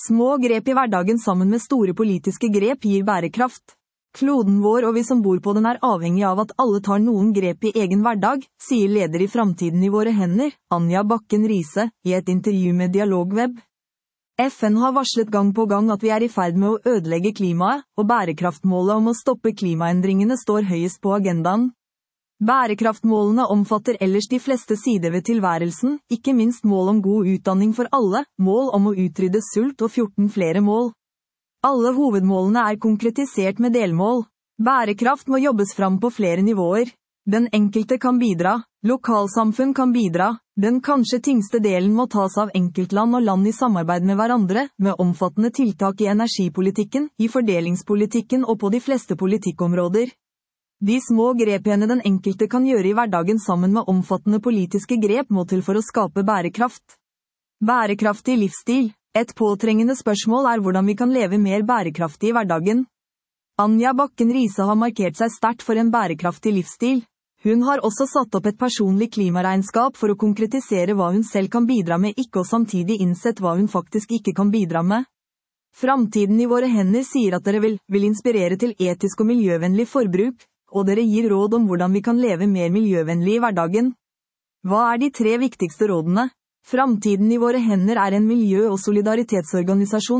Små grep i hverdagen sammen med store politiske grep gir bærekraft. Kloden vår og vi som bor på den avhengig av at alle tar noen grep i egen hverdag, sier leder i Framtiden i våre hender, Anja Bakken Riise, i et intervju med Dialogweb. FN har varslet gang på gang at vi i ferd med å ødelegge klimaet, og bærekraftmålet om å stoppe klimaendringene står høyest på agendaen. Bærekraftmålene omfatter ellers de fleste sider ved tilværelsen, ikke minst mål om god utdanning for alle, mål om å utrydde sult og 14 flere mål. Alle hovedmålene konkretisert med delmål. Bærekraft må jobbes fram på flere nivåer. Den enkelte kan bidra, lokalsamfunn kan bidra, den kanskje tyngste delen må tas av enkeltland og land i samarbeid med hverandre, med omfattende tiltak i energipolitikken, i fordelingspolitikken og på de fleste politikkområder. De små grepene den enkelte kan gjøre i hverdagen sammen med omfattende politiske grep må til for å skape bærekraft. Bærekraftig livsstil. Et påtrengende spørsmål hvordan vi kan leve mer bærekraftig i hverdagen. Anja Bakken Riise har markert seg sterkt for en bærekraftig livsstil. Hun har også satt opp et personlig klimaregnskap for å konkretisere hva hun selv kan bidra med ikke og samtidig innsett hva hun faktisk ikke kan bidra med. Framtiden i våre hender sier at dere vil inspirere til etisk og miljøvennlig forbruk, og dere gir råd om hvordan vi kan leve mer miljøvennlig i hverdagen. Hva de 3 viktigste rådene? Framtiden i våre hender en miljø- og solidaritetsorganisasjon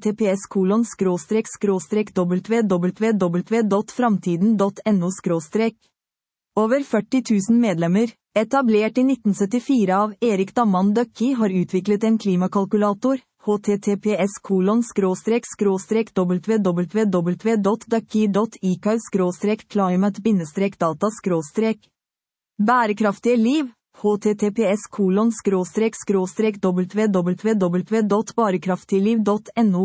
https://www.framtiden.no/. Over 40 000 medlemmer, etablert i 1974 av Erik Damman Ducky har utviklet en klimakalkulator, https://www.ducky.icu/climate-data/. Bærekraftige liv, https://www.barekraftigliv.no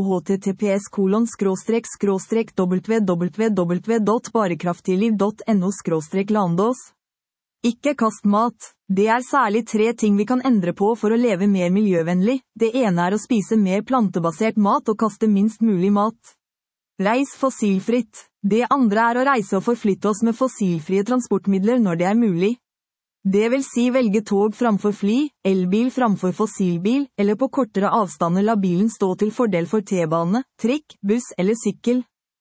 https://www.barekraftigliv.no/Landås. Ikke kast mat. Det særlig 3 ting vi kan endre på for å leve mer miljøvennlig. Det ene å spise mer plantebasert mat og kaste minst mulig mat. Reis fossilfritt. Det andre å reise og forflytte oss med fossilfrie transportmidler når det mulig. Det vil si velge tog framfor fly, elbil framfor fossilbil, eller på kortere avstander la bilen stå til fordel for T-bane, trikk, buss eller sykkel.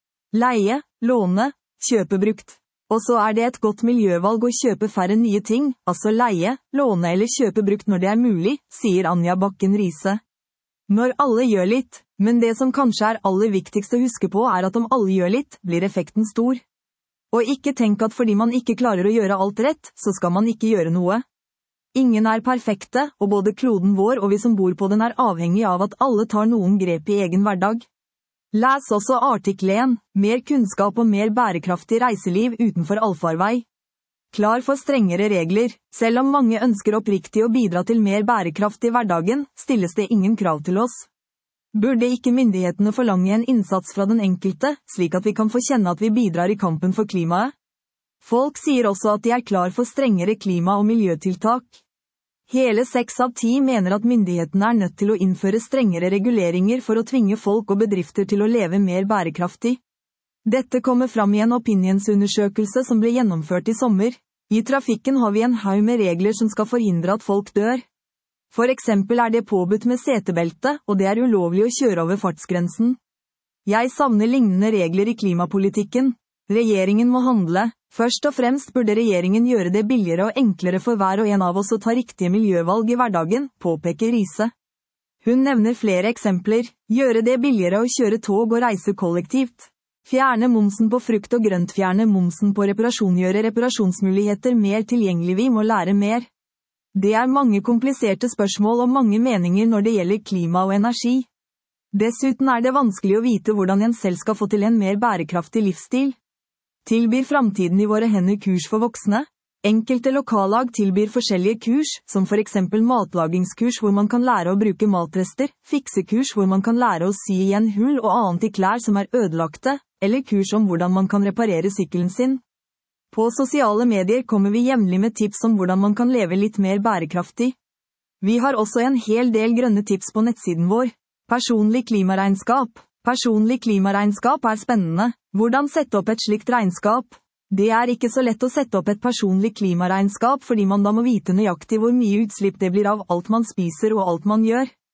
Leie, låne, kjøpe brukt. Og så det et godt miljøvalg å kjøpe færre nye ting, altså leie, låne eller kjøpe brukt når det mulig, sier Anja Bakken Riise. Når alle gjør litt, men det som kanskje aller viktigst å huske på at om alle gjør litt, blir effekten stor. Og ikke tenk at fordi man ikke klarer å gjøre alt rett, så skal man ikke gjøre noe. Ingen perfekte, og både kloden vår og vi som bor på den avhengig av at alle tar noen grep i egen hverdag. Les også artikkel 1, mer kunnskap og mer bærekraftig reiseliv utenfor allfarvei. Klar for strengere regler. Selv om mange ønsker oppriktig å bidra til mer bærekraft i hverdagen, stilles det ingen krav til oss. Burde ikke myndighetene forlange en innsats fra den enkelte, slik at vi kan få kjenne at vi bidrar i kampen for klimaet? Folk sier også at de klar for strengere klima- og miljøtiltak. Hele 6 av 10 mener at myndighetene nødt til å innføre strengere reguleringer for å tvinge folk og bedrifter til å leve mer bærekraftig. Dette kommer fram i en opinionsundersøkelse som ble gjennomført i sommer. I trafikken har vi en haug med regler som skal forhindre at folk dør. For eksempel det påbudt med setebelte, og det ulovlig å kjøre over fartsgrensen. Jeg savner lignende regler i klimapolitikken. Regjeringen må handle. Først og fremst burde regjeringen gjøre det billigere og enklere for hver og en av oss å ta riktige miljøvalg i hverdagen, påpeker Riise. Hun nevner flere eksempler. Gjøre det billigere å kjøre tog og reise kollektivt. Fjerne momsen på frukt og grønt. Fjerne momsen på reparasjon. Gjøre reparasjonsmuligheter mer tilgjengelig. Vi må lære mer. Det mange kompliserte spørsmål og mange meninger når det gjelder klima og energi. Dessuten det vanskelig å vite hvordan en selv skal få til en mer bærekraftig livsstil. Tilbyr Framtiden i våre hender kurs for voksne? Enkelte lokallag tilbyr forskjellige kurs, som for eksempel matlagingskurs hvor man kan lære å bruke matrester, fiksekurs hvor man kan lære å sy igjen hull og annet i klær som ødelagte, eller kurs om hvordan man kan reparere sykkelen sin. På sosiale medier kommer vi jevnlig med tips om hvordan man kan leve litt mer bærekraftig. Vi har også en hel del grønne tips på nettsiden vår. Personlig klimaregnskap. Personlig klimaregnskap spennende. Hvordan sette opp et slikt regnskap? Det ikke så lett å sette opp et personlig klimaregnskap fordi man da må vite nøyaktig hvor mye utslipp det blir av alt man spiser og alt man gjør.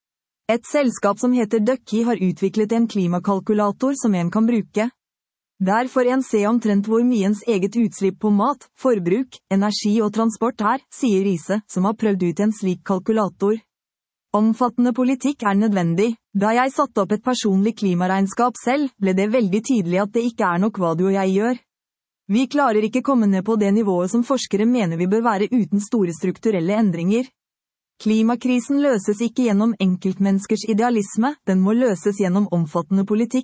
Et selskap som heter Ducky har utviklet en klimakalkulator som en kan bruke. Der får en se omtrent hvor mye ens eget utslipp på mat, forbruk, energi og transport er, sier Riise, som har prøvd ut en slik kalkulator. Omfattende politikk er nødvendig. Da jeg satte opp et personlig klimaregnskap selv, ble det veldig tydelig at det ikke er nok hva du og jeg gjør. Vi klarer ikke komme ned på det nivået som forskere mener vi bør være uten store strukturelle endringer. Klimakrisen løses ikke gjennom enkeltmenneskers idealisme, den må løses gjennom omfattende politikk.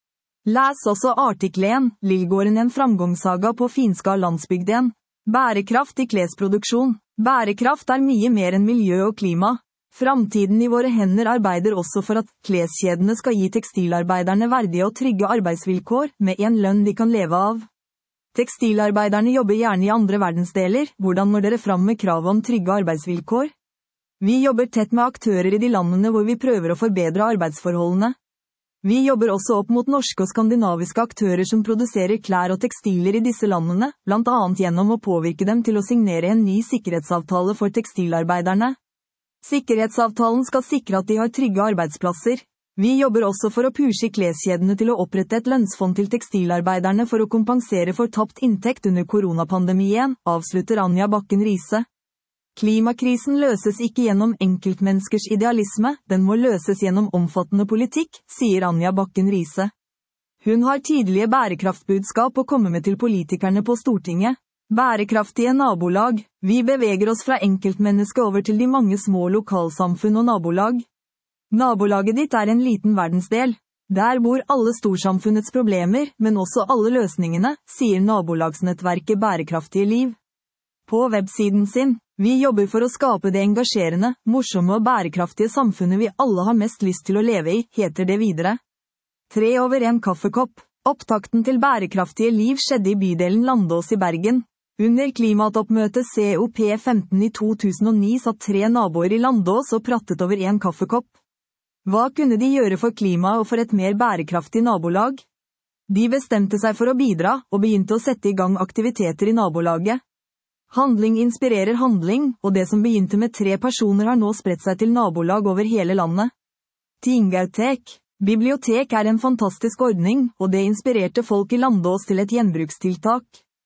Les også artikkel 1, Lillgården en framgangssaga på finska landsbygden. Bærekraft i klesproduksjon. Bærekraft er mye mer enn miljø og klima. Framtiden i våre hender arbeider også for at kleskjedene skal gi tekstilarbeiderne verdige og trygge arbeidsvilkår, med en lønn de kan leve av. Tekstilarbeiderne jobber gjerne i andre verdensdeler, hvordan når dere fram med krav om trygge arbeidsvilkår? Vi jobber tett med aktører i de landene hvor vi prøver å forbedre arbeidsforholdene. Vi jobber også opp mot norske og skandinaviske aktører som produserer klær og tekstiler i disse landene, blant annet gjennom å påvirke dem til å signere en ny sikkerhetsavtale for tekstilarbeiderne. Sikkerhetsavtalen skal sikre at de har trygge arbeidsplasser. Vi jobber også for å pushe kleskjedene til å opprette et lønnsfond til tekstilarbeiderne for å kompensere for tapt inntekt under koronapandemien, avslutter Anja Bakken Riise. Klimakrisen løses ikke gjennom enkeltmenneskers idealisme, den må løses gjennom omfattende politikk, sier Anja Bakken Riise. Hun har tydelige bærekraftbudskap å komme med til politikerne på Stortinget. Bærekraftige nabolag. Vi beveger oss fra enkeltmennesket over til de mange små lokalsamfunn og nabolag. Nabolaget ditt er en liten verdensdel. Der bor alle storsamfunnets problemer, men også alle løsningene, sier nabolagsnettverket Bærekraftige liv. På websiden sin. Vi jobber for å skape det engasjerende, morsomme og bærekraftige samfunnet vi alle har mest lyst til å leve i, heter det videre. 3 over 1 kaffekopp. Opptakten til Bærekraftige liv skjedde i bydelen Landås i Bergen. Under klimatoppmøtet COP15 i 2009 satt 3 naboer i Landås og prattet over 1 kaffekopp. Hva kunne de gjøre for klimaet og for et mer bærekraftig nabolag? De bestemte seg for å bidra, og begynte å sette i gang aktiviteter i nabolaget. Handling inspirerer handling, og det som begynte med 3 personer har nå spredt seg til nabolag over hele landet. Tingautek. Bibliotek er en fantastisk ordning, og det inspirerte folk i Landås til et gjenbrukstiltak.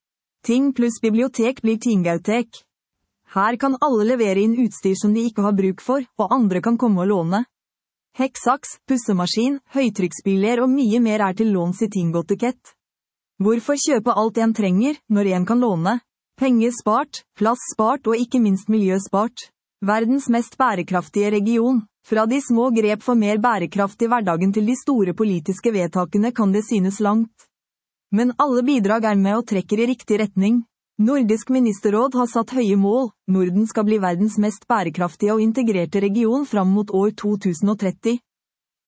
Ting pluss bibliotek blir Tingautek. Her kan alle levere inn utstyr som de ikke har bruk for, og andre kan komme og låne. Hekksaks, pussemaskin, høytrykksspiller og mye mer er til låns i Tingautek. Hvorfor kjøpe alt en trenger, når en kan låne? Penger spart, plass spart og ikke minst miljø spart. Verdens mest bærekraftige region. Fra de små grep for mer bærekraft i hverdagen til de store politiske vedtakene kan det synes langt. Men alle bidrag er med og trekker i riktig retning. Nordisk ministerråd har satt høye mål. Norden skal bli verdens mest bærekraftige og integrerte region fram mot år 2030.